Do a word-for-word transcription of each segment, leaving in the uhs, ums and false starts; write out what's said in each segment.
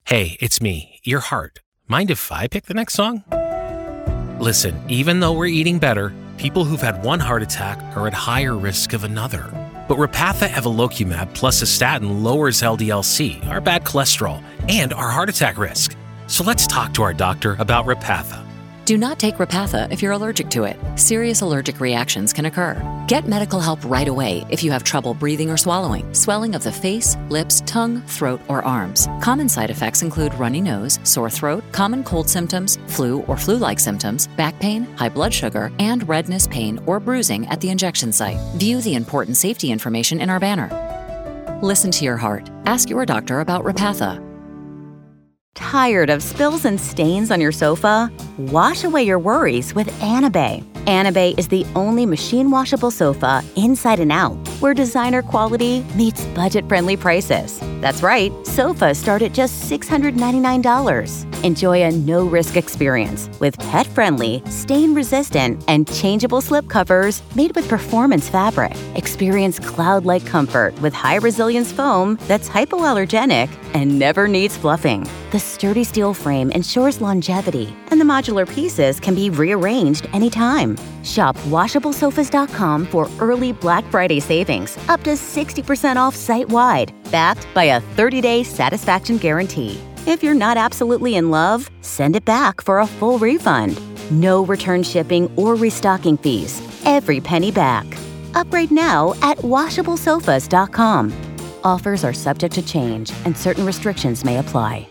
Hey, it's me, your heart. Mind if I pick the next song? Listen, even though we're eating better, people who've had one heart attack are at higher risk of another. But Repatha Evolocumab plus a statin lowers L D L C, our bad cholesterol, and our heart attack risk. So let's talk to our doctor about Repatha. Do not take Repatha if you're allergic to it. Serious allergic reactions can occur. Get medical help right away if you have trouble breathing or swallowing, swelling of the face, lips, tongue, throat, or arms. Common side effects include runny nose, sore throat, common cold symptoms, flu or flu-like symptoms, back pain, high blood sugar, and redness, pain, or bruising at the injection site. View the important safety information in our banner. Listen to your heart. Ask your doctor about Repatha. Tired of spills and stains on your sofa? Wash away your worries with Anabei. Anabei is the only machine-washable sofa inside and out, where designer quality meets budget-friendly prices. That's right, sofas start at just six hundred ninety-nine dollars. Enjoy a no-risk experience with pet-friendly, stain-resistant, and changeable slipcovers made with performance fabric. Experience cloud-like comfort with high-resilience foam that's hypoallergenic and never needs fluffing. The sturdy steel frame ensures longevity, and the modular pieces can be rearranged anytime. Shop washable sofas dot com for early Black Friday savings, up to sixty percent off site-wide, backed by a thirty-day satisfaction guarantee. If you're not absolutely in love, send it back for a full refund. No return shipping or restocking fees. Every penny back. Upgrade now at washable sofas dot com. Offers are subject to change, and certain restrictions may apply.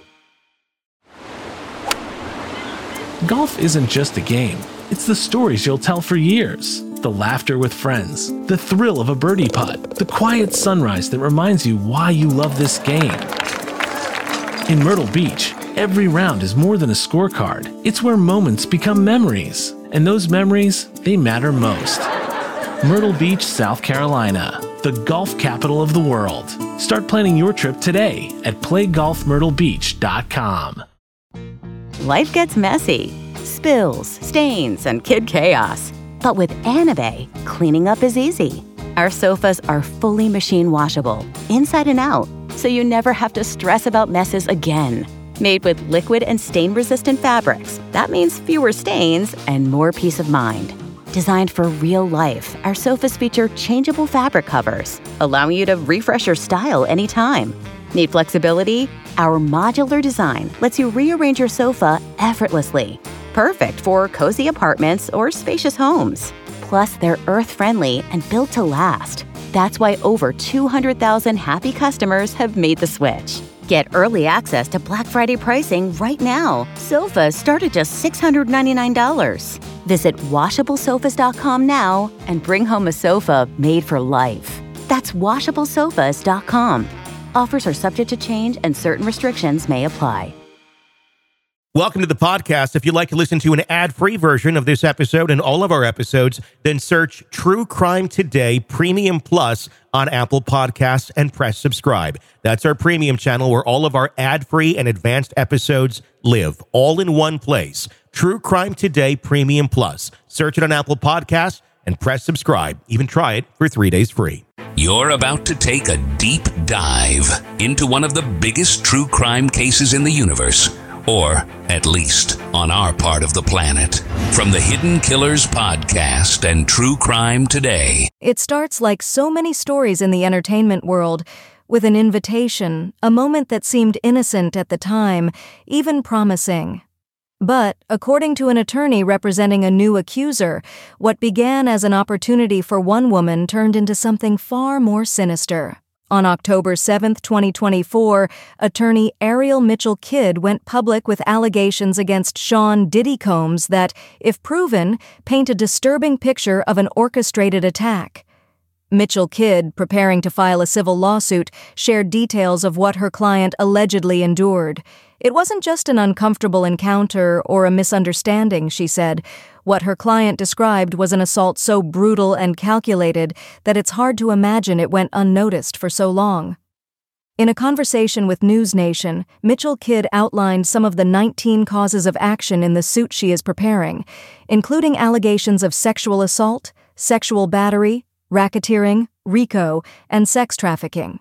Golf isn't just a game. It's the stories you'll tell for years. The laughter with friends, the thrill of a birdie putt, the quiet sunrise that reminds you why you love this game. In Myrtle Beach, every round is more than a scorecard. It's where moments become memories, and those memories, they matter most. Myrtle Beach, South Carolina, the golf capital of the world. Start planning your trip today at play golf myrtle beach dot com. Life gets messy. Spills, stains, and kid chaos. But with Anabei, cleaning up is easy. Our sofas are fully machine washable, inside and out, so you never have to stress about messes again. Made with liquid and stain-resistant fabrics, that means fewer stains and more peace of mind. Designed for real life, our sofas feature changeable fabric covers, allowing you to refresh your style anytime. Need flexibility? Our modular design lets you rearrange your sofa effortlessly. Perfect for cozy apartments or spacious homes. Plus, they're earth-friendly and built to last. That's why over two hundred thousand happy customers have made the switch. Get early access to Black Friday pricing right now. Sofas start at just six hundred ninety-nine dollars. Visit washable sofas dot com now and bring home a sofa made for life. That's washable sofas dot com. Offers are subject to change and certain restrictions may apply. Welcome to the podcast. If you'd like to listen to an ad-free version of this episode and all of our episodes, then search True Crime Today Premium Plus on Apple Podcasts and press subscribe. That's our premium channel where all of our ad-free and advanced episodes live, all in one place. True Crime Today Premium Plus. Search it on Apple Podcasts and press subscribe. Even try it for three days free. You're about to take a deep dive into one of the biggest true crime cases in the universe. Or, at least, on our part of the planet. From the Hidden Killers podcast and True Crime Today. It starts like so many stories in the entertainment world, with an invitation, a moment that seemed innocent at the time, even promising. But, according to an attorney representing a new accuser, what began as an opportunity for one woman turned into something far more sinister. On October seventh, twenty twenty-four, attorney Ariel Mitchell Kidd went public with allegations against Sean Diddy Combs that, if proven, paint a disturbing picture of an orchestrated attack. Mitchell Kidd, preparing to file a civil lawsuit, shared details of what her client allegedly endured. It wasn't just an uncomfortable encounter or a misunderstanding, she said. What her client described was an assault so brutal and calculated that it's hard to imagine it went unnoticed for so long. In a conversation with News Nation, Mitchell Kidd outlined some of the nineteen causes of action in the suit she is preparing, including allegations of sexual assault, sexual battery, racketeering, RICO, and sex trafficking.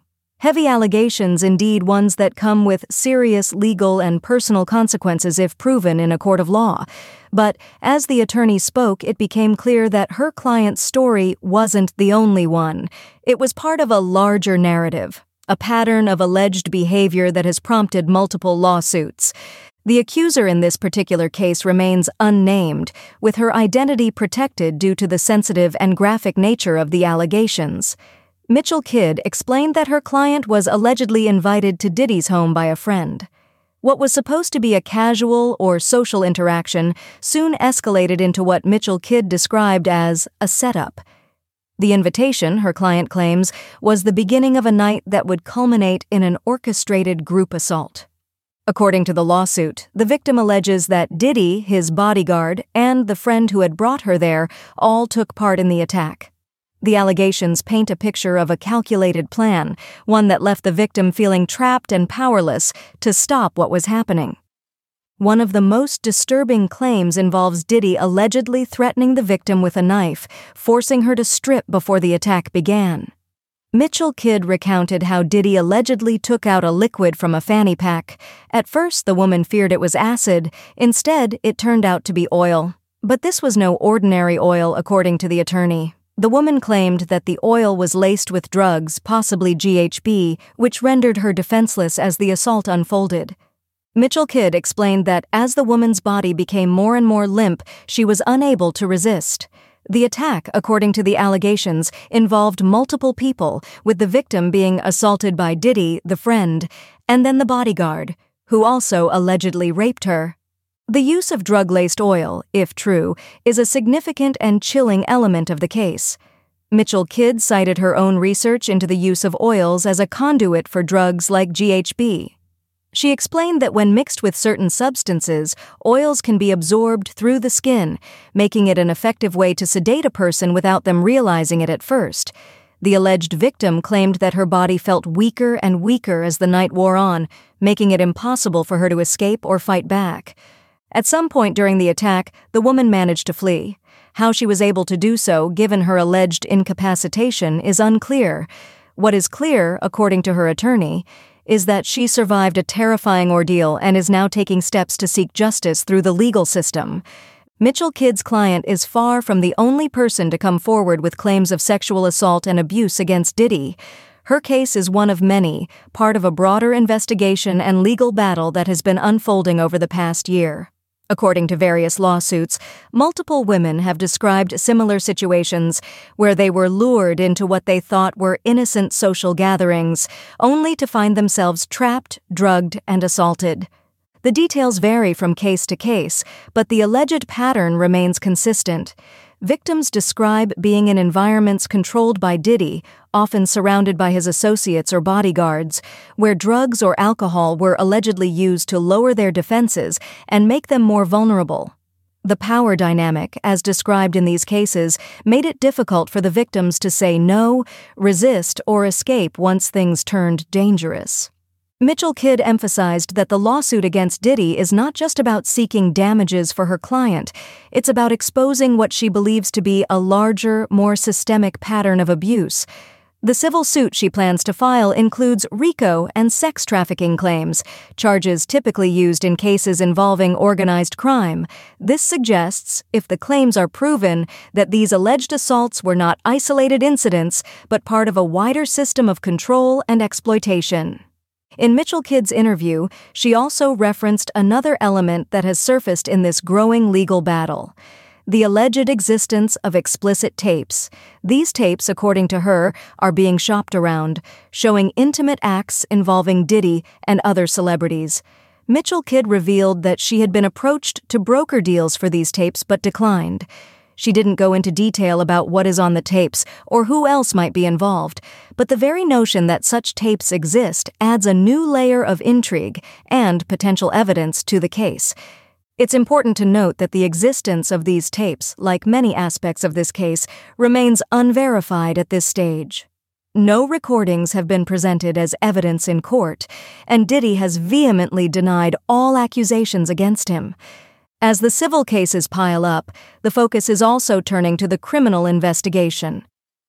Heavy allegations, indeed ones that come with serious legal and personal consequences if proven in a court of law. But as the attorney spoke, it became clear that her client's story wasn't the only one. It was part of a larger narrative, a pattern of alleged behavior that has prompted multiple lawsuits. The accuser in this particular case remains unnamed, with her identity protected due to the sensitive and graphic nature of the allegations. Mitchell Kidd explained that her client was allegedly invited to Diddy's home by a friend. What was supposed to be a casual or social interaction soon escalated into what Mitchell Kidd described as a setup. The invitation, her client claims, was the beginning of a night that would culminate in an orchestrated group assault. According to the lawsuit, the victim alleges that Diddy, his bodyguard, and the friend who had brought her there all took part in the attack. The allegations paint a picture of a calculated plan, one that left the victim feeling trapped and powerless to stop what was happening. One of the most disturbing claims involves Diddy allegedly threatening the victim with a knife, forcing her to strip before the attack began. Mitchell Kidd recounted how Diddy allegedly took out a liquid from a fanny pack. At first, the woman feared it was acid. Instead, it turned out to be oil. But this was no ordinary oil, according to the attorney. The woman claimed that the oil was laced with drugs, possibly G H B, which rendered her defenseless as the assault unfolded. Mitchell Kidd explained that as the woman's body became more and more limp, she was unable to resist. The attack, according to the allegations, involved multiple people, with the victim being assaulted by Diddy, the friend, and then the bodyguard, who also allegedly raped her. The use of drug-laced oil, if true, is a significant and chilling element of the case. Mitchell Kidd cited her own research into the use of oils as a conduit for drugs like G H B. She explained that when mixed with certain substances, oils can be absorbed through the skin, making it an effective way to sedate a person without them realizing it at first. The alleged victim claimed that her body felt weaker and weaker as the night wore on, making it impossible for her to escape or fight back. At some point during the attack, the woman managed to flee. How she was able to do so, given her alleged incapacitation, is unclear. What is clear, according to her attorney, is that she survived a terrifying ordeal and is now taking steps to seek justice through the legal system. Mitchell Kidd's client is far from the only person to come forward with claims of sexual assault and abuse against Diddy. Her case is one of many, part of a broader investigation and legal battle that has been unfolding over the past year. According to various lawsuits, multiple women have described similar situations where they were lured into what they thought were innocent social gatherings, only to find themselves trapped, drugged, and assaulted. The details vary from case to case, but the alleged pattern remains consistent. Victims describe being in environments controlled by Diddy, often surrounded by his associates or bodyguards, where drugs or alcohol were allegedly used to lower their defenses and make them more vulnerable. The power dynamic, as described in these cases, made it difficult for the victims to say no, resist, or escape once things turned dangerous. Mitchell Kidd emphasized that the lawsuit against Diddy is not just about seeking damages for her client, it's about exposing what she believes to be a larger, more systemic pattern of abuse. The civil suit she plans to file includes RICO and sex trafficking claims, charges typically used in cases involving organized crime. This suggests, if the claims are proven, that these alleged assaults were not isolated incidents, but part of a wider system of control and exploitation. In Mitchell Kidd's interview, she also referenced another element that has surfaced in this growing legal battle: the alleged existence of explicit tapes. These tapes, according to her, are being shopped around, showing intimate acts involving Diddy and other celebrities. Mitchell Kidd revealed that she had been approached to broker deals for these tapes but declined. She didn't go into detail about what is on the tapes or who else might be involved, but the very notion that such tapes exist adds a new layer of intrigue and potential evidence to the case. It's important to note that the existence of these tapes, like many aspects of this case, remains unverified at this stage. No recordings have been presented as evidence in court, and Diddy has vehemently denied all accusations against him. As the civil cases pile up, the focus is also turning to the criminal investigation.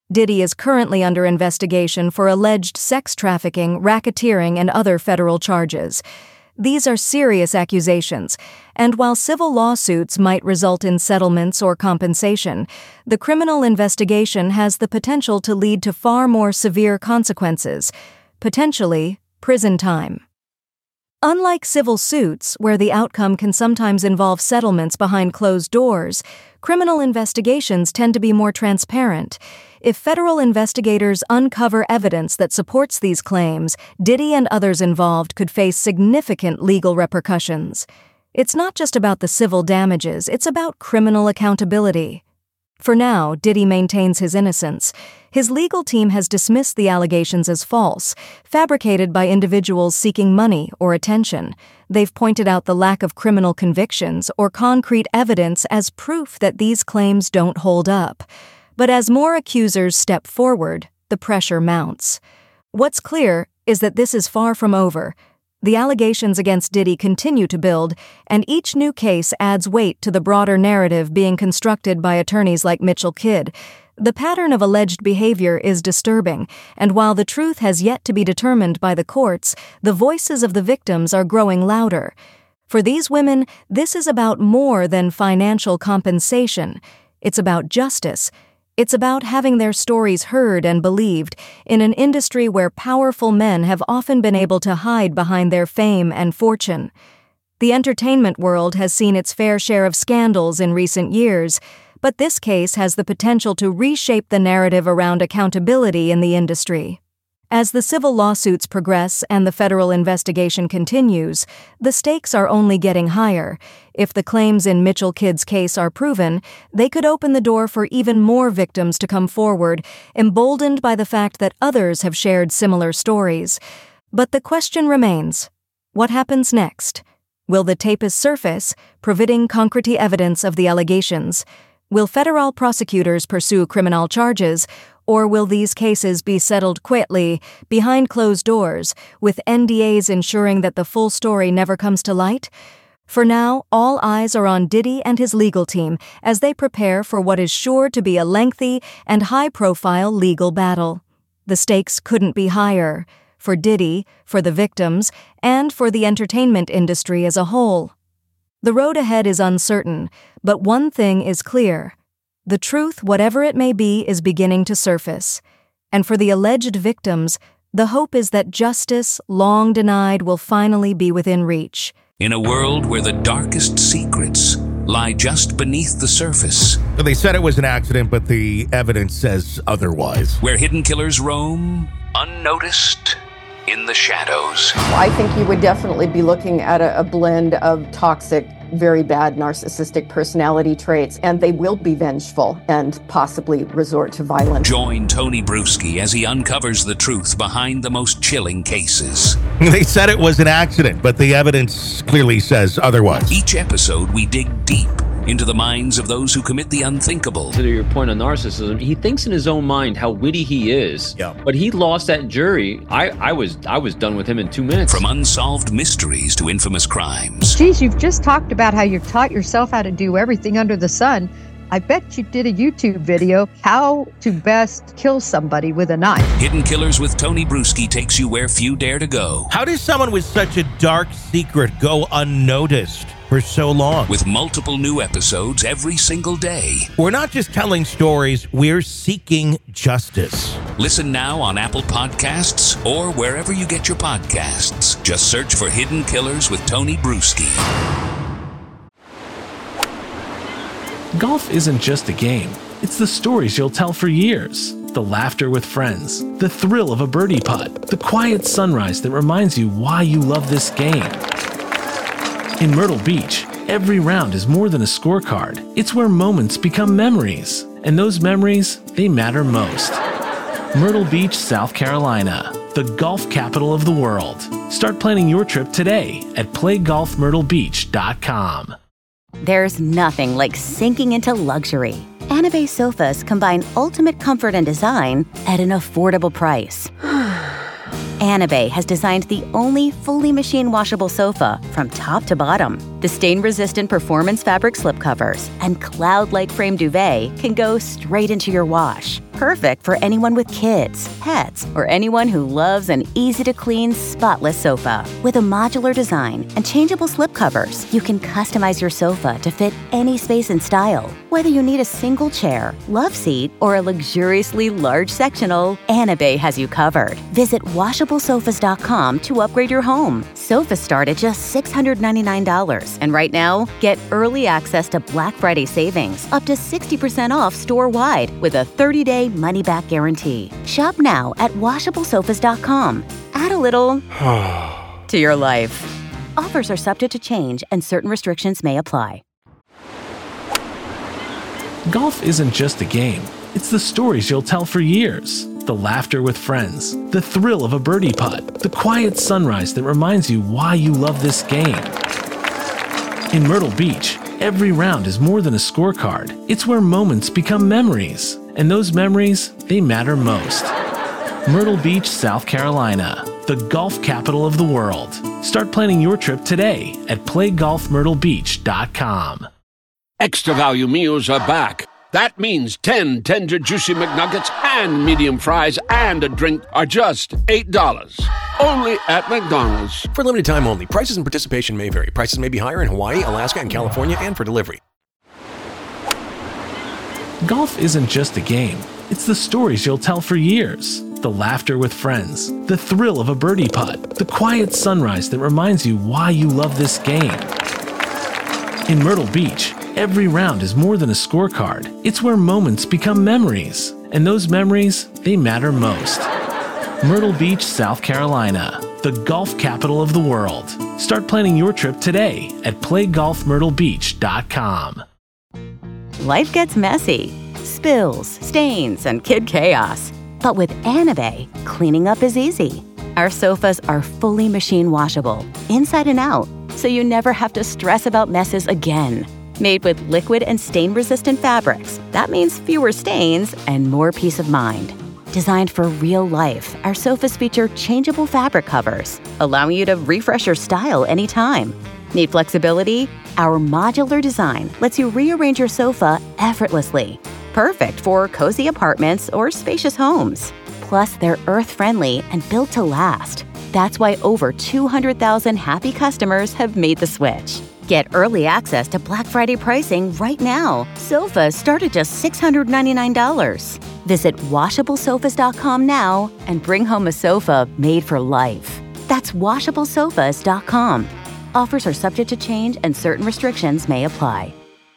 Diddy is currently under investigation for alleged sex trafficking, racketeering, and other federal charges. These are serious accusations, and while civil lawsuits might result in settlements or compensation, the criminal investigation has the potential to lead to far more severe consequences, potentially prison time. Unlike civil suits, where the outcome can sometimes involve settlements behind closed doors, criminal investigations tend to be more transparent. If federal investigators uncover evidence that supports these claims, Diddy and others involved could face significant legal repercussions. It's not just about the civil damages, it's about criminal accountability. For now, Diddy maintains his innocence. His legal team has dismissed the allegations as false, fabricated by individuals seeking money or attention. They've pointed out the lack of criminal convictions or concrete evidence as proof that these claims don't hold up. But as more accusers step forward, the pressure mounts. What's clear is that this is far from over. The allegations against Diddy continue to build, and each new case adds weight to the broader narrative being constructed by attorneys like Mitchell Kidd. The pattern of alleged behavior is disturbing, and while the truth has yet to be determined by the courts, the voices of the victims are growing louder. For these women, this is about more than financial compensation. It's about justice. It's about having their stories heard and believed in an industry where powerful men have often been able to hide behind their fame and fortune. The entertainment world has seen its fair share of scandals in recent years, but this case has the potential to reshape the narrative around accountability in the industry. As the civil lawsuits progress and the federal investigation continues, the stakes are only getting higher. If the claims in Mitchell Kidd's case are proven, they could open the door for even more victims to come forward, emboldened by the fact that others have shared similar stories. But the question remains, what happens next? Will the tapes surface, providing concrete evidence of the allegations? Will federal prosecutors pursue criminal charges, or will these cases be settled quietly, behind closed doors, with N D As ensuring that the full story never comes to light? For now, all eyes are on Diddy and his legal team as they prepare for what is sure to be a lengthy and high-profile legal battle. The stakes couldn't be higher, for Diddy, for the victims, and for the entertainment industry as a whole. The road ahead is uncertain, but one thing is clear. The truth, whatever it may be, is beginning to surface. And for the alleged victims, the hope is that justice, long denied, will finally be within reach. In a world where the darkest secrets lie just beneath the surface. They said it was an accident, but the evidence says otherwise. Where hidden killers roam, unnoticed, in the shadows. I think you would definitely be looking at a, a blend of toxic, very bad narcissistic personality traits, and they will be vengeful and possibly resort to violence. Join Tony Bruschi as he uncovers the truth behind the most chilling cases. They said it was an accident, but the evidence clearly says otherwise. Each episode, we dig deep into the minds of those who commit the unthinkable. To your point on narcissism, he thinks in his own mind how witty he is. Yeah. But he lost that jury. I, I was I was done with him in two minutes. From unsolved mysteries to infamous crimes. Geez, you've just talked about how you've taught yourself how to do everything under the sun. I bet you did a YouTube video, how to best kill somebody with a knife. Hidden Killers with Tony Bruschi takes you where few dare to go. How does someone with such a dark secret go unnoticed for so long? With multiple new episodes every single day. We're not just telling stories, we're seeking justice. Listen now on Apple Podcasts or wherever you get your podcasts. Just search for Hidden Killers with Tony Bruschi. Golf isn't just a game. It's the stories you'll tell for years. The laughter with friends, the thrill of a birdie putt, the quiet sunrise that reminds you why you love this game. In Myrtle Beach, every round is more than a scorecard. It's where moments become memories, and those memories, they matter most. Myrtle Beach, South Carolina, the golf capital of the world. Start planning your trip today at play golf myrtle beach dot com. There's nothing like sinking into luxury. Anabay sofas combine ultimate comfort and design at an affordable price. Anabay has designed the only fully machine washable sofa from top to bottom. The stain-resistant performance fabric slipcovers and cloud-like frame duvet can go straight into your wash. Perfect for anyone with kids, pets, or anyone who loves an easy-to-clean, spotless sofa. With a modular design and changeable slipcovers, you can customize your sofa to fit any space and style. Whether you need a single chair, love seat, or a luxuriously large sectional, Anabay has you covered. Visit washable sofas dot com to upgrade your home. Sofas start at just six hundred ninety-nine dollars. And right now, get early access to Black Friday savings, up to sixty percent off store-wide with a thirty-day money-back guarantee. Shop now at washable sofas dot com. Add a little to your life. Offers are subject to change and certain restrictions may apply. Golf isn't just a game. It's the stories you'll tell for years. The laughter with friends, the thrill of a birdie putt, the quiet sunrise that reminds you why you love this game. In Myrtle Beach, every round is more than a scorecard. It's where moments become memories. And those memories, they matter most. Myrtle Beach, South Carolina, the golf capital of the world. Start planning your trip today at play golf myrtle beach dot com. Extra value meals are back. That means ten tender, juicy McNuggets and medium fries and a drink are just eight dollars. Only at McDonald's. For limited time only. Prices and participation may vary. Prices may be higher in Hawaii, Alaska, and California, and for delivery. Golf isn't just a game. It's the stories you'll tell for years. The laughter with friends, the thrill of a birdie putt, the quiet sunrise that reminds you why you love this game. In Myrtle Beach, every round is more than a scorecard. It's where moments become memories. And those memories, they matter most. Myrtle Beach, South Carolina, the golf capital of the world. Start planning your trip today at play golf myrtle beach dot com. Life gets messy. Spills, stains, and kid chaos. But with Anabay, cleaning up is easy. Our sofas are fully machine washable, inside and out, so you never have to stress about messes again. Made with liquid and stain-resistant fabrics, that means fewer stains and more peace of mind. Designed for real life, our sofas feature changeable fabric covers, allowing you to refresh your style anytime. Need flexibility? Our modular design lets you rearrange your sofa effortlessly. Perfect for cozy apartments or spacious homes. Plus, they're earth-friendly and built to last. That's why over two hundred thousand happy customers have made the switch. Get early access to Black Friday pricing right now. Sofas start at just six hundred ninety-nine dollars. Visit washable sofas dot com now and bring home a sofa made for life. That's washable sofas dot com. Offers are subject to change and certain restrictions may apply.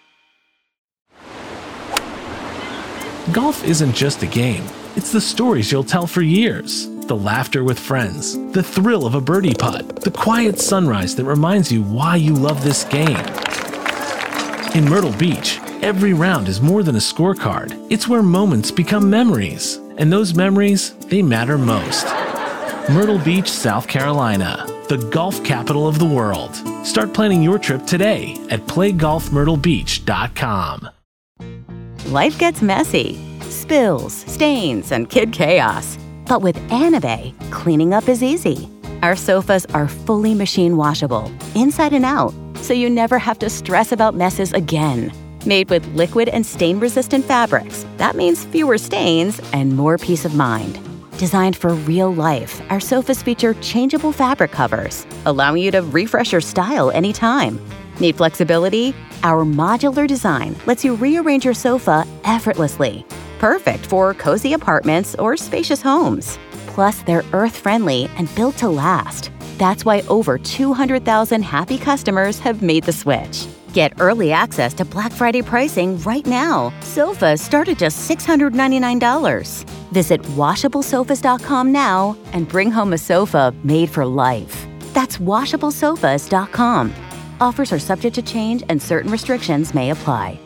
Golf isn't just a game. It's the stories you'll tell for years. The laughter with friends, the thrill of a birdie putt, the quiet sunrise that reminds you why you love this game. In Myrtle Beach, every round is more than a scorecard. It's where moments become memories. And those memories, they matter most. Myrtle Beach, South Carolina, the golf capital of the world. Start planning your trip today at play golf myrtle beach dot com. Life gets messy. Spills, stains, and kid chaos. But with Anabay, cleaning up is easy. Our sofas are fully machine washable, inside and out, so you never have to stress about messes again. Made with liquid and stain-resistant fabrics, that means fewer stains and more peace of mind. Designed for real life, our sofas feature changeable fabric covers, allowing you to refresh your style anytime. Need flexibility? Our modular design lets you rearrange your sofa effortlessly. Perfect for cozy apartments or spacious homes. Plus, they're earth-friendly and built to last. That's why over two hundred thousand happy customers have made the switch. Get early access to Black Friday pricing right now. Sofas start at just six hundred ninety-nine dollars. Visit washable sofas dot com now and bring home a sofa made for life. That's washable sofas dot com. Offers are subject to change and certain restrictions may apply.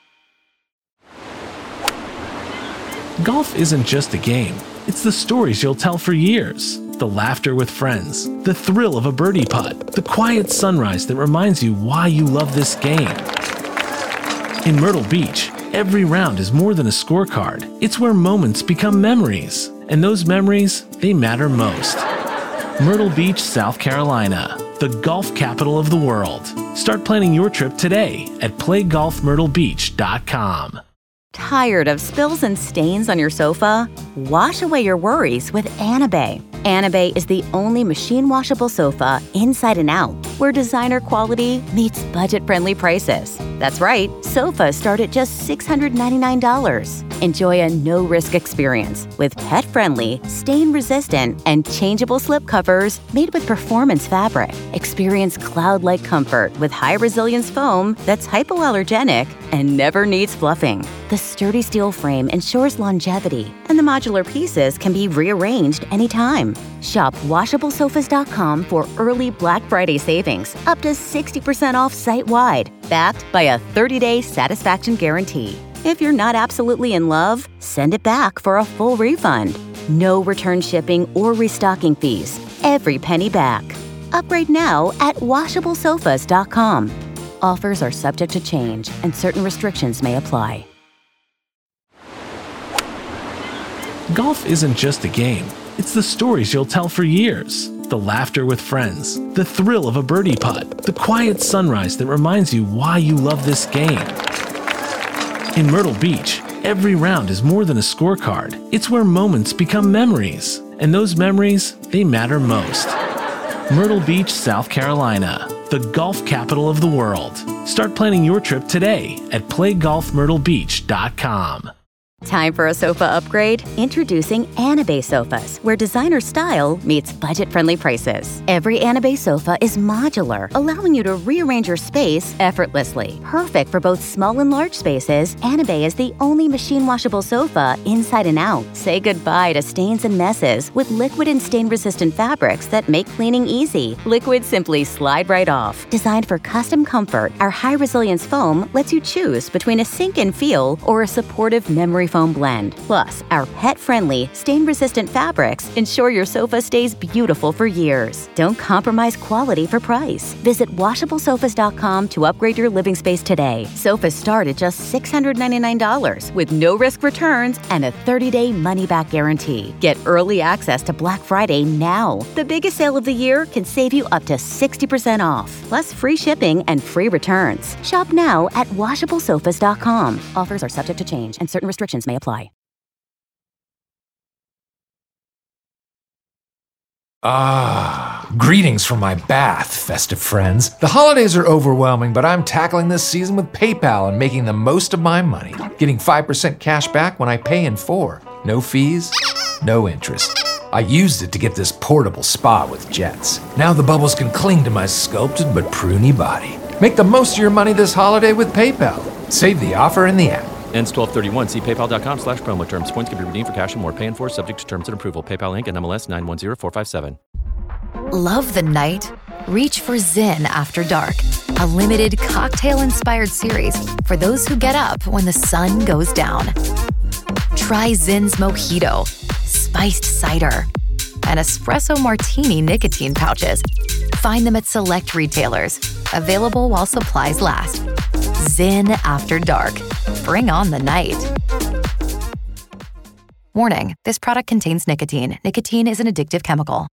Golf isn't just a game. It's the stories you'll tell for years. The laughter with friends, the thrill of a birdie putt, the quiet sunrise that reminds you why you love this game. In Myrtle Beach, every round is more than a scorecard. It's where moments become memories. And those memories, they matter most. Myrtle Beach, South Carolina, the golf capital of the world. Start planning your trip today at play golf myrtle beach dot com. Tired of spills and stains on your sofa? Wash away your worries with Anabei. Anabei is the only machine washable sofa inside and out, where designer quality meets budget-friendly prices. That's right, sofas start at just six hundred ninety-nine dollars. Enjoy a no-risk experience with pet-friendly, stain-resistant, and changeable slip covers made with performance fabric. Experience cloud-like comfort with high-resilience foam that's hypoallergenic and never needs fluffing. The sturdy steel frame ensures longevity, and the modular pieces can be rearranged anytime. Shop washable sofas dot com for early Black Friday savings, up to sixty percent off site-wide, backed by a thirty-day satisfaction guarantee. If you're not absolutely in love, send it back for a full refund. No return shipping or restocking fees. Every penny back. Upgrade now at washable sofas dot com. Offers are subject to change, and certain restrictions may apply. Golf isn't just a game. It's the stories you'll tell for years. The laughter with friends, the thrill of a birdie putt, the quiet sunrise that reminds you why you love this game. In Myrtle Beach, every round is more than a scorecard. It's where moments become memories. And those memories, they matter most. Myrtle Beach, South Carolina, the golf capital of the world. Start planning your trip today at play golf myrtle beach dot com. Time for a sofa upgrade? Introducing Anabei sofas, where designer style meets budget-friendly prices. Every Anabei sofa is modular, allowing you to rearrange your space effortlessly. Perfect for both small and large spaces, Anabei is the only machine-washable sofa inside and out. Say goodbye to stains and messes with liquid and stain-resistant fabrics that make cleaning easy. Liquids simply slide right off. Designed for custom comfort, our high-resilience foam lets you choose between a sink-in feel or a supportive memory foam blend. Plus, our pet-friendly, stain-resistant fabrics ensure your sofa stays beautiful for years. Don't compromise quality for price. Visit washable sofas dot com to upgrade your living space today. Sofas start at just six hundred ninety-nine dollars with no-risk returns and a thirty-day money-back guarantee. Get early access to Black Friday now. The biggest sale of the year can save you up to sixty percent off, plus free shipping and free returns. Shop now at washable sofas dot com. Offers are subject to change, and certain restrictions may apply. Ah, greetings from my bath, festive friends. The holidays are overwhelming, but I'm tackling this season with PayPal and making the most of my money. Getting five percent cash back when I pay in four. No fees, no interest. I used it to get this portable spa with jets. Now the bubbles can cling to my sculpted but pruny body. Make the most of your money this holiday with PayPal. Save the offer in the app. Ends twelve thirty-one. See paypal.com slash promo terms. Points can be redeemed for cash and more. Pay in four subject to terms and approval. PayPal Incorporated and M L S nine one zero four five seven. Love the night? Reach for Zyn After Dark, a limited cocktail-inspired series for those who get up when the sun goes down. Try Zyn's Mojito, spiced cider, and espresso martini nicotine pouches. Find them at select retailers. Available while supplies last. Zyn After Dark. Bring on the night. Warning, this product contains nicotine. Nicotine is an addictive chemical.